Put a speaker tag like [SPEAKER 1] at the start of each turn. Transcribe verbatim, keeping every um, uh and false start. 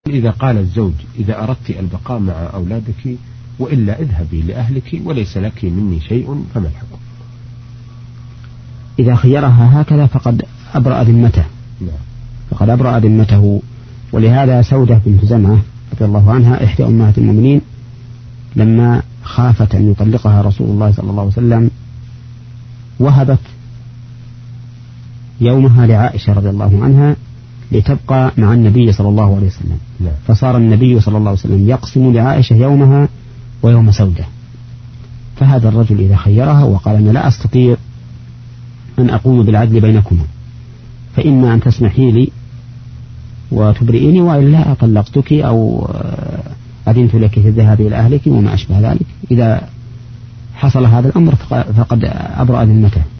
[SPEAKER 1] إذا قال الزوج: إذا أردت البقاء مع أولادك وإلا اذهبي لأهلك وليس لك مني شيء، فما الحكم؟
[SPEAKER 2] إذا خيرها هكذا فقد أبرأ ذمته.
[SPEAKER 1] نعم.
[SPEAKER 2] فقد أبرأ ذمته. ولهذا سودة بنت زمعة رضي الله عنها إحدى أمهات المؤمنين لما خافت أن يطلقها رسول الله صلى الله عليه وسلم وهبت يومها لعائشة رضي الله عنها لتبقى مع النبي صلى الله عليه وسلم.
[SPEAKER 1] لا.
[SPEAKER 2] فصار النبي صلى الله عليه وسلم يقسم لعائشة يومها ويوم سودة. فهذا الرجل إذا خيرها وقال: أنا لا أستطيع أن أقوم بالعدل بينكما، فإما أن تسمحي لي وتبرئيني وإلا طلقتك أو أذنت لك في الذهاب إلى أهلك وما أشبه ذلك، إذا حصل هذا الأمر فقد أبرأ ذمته.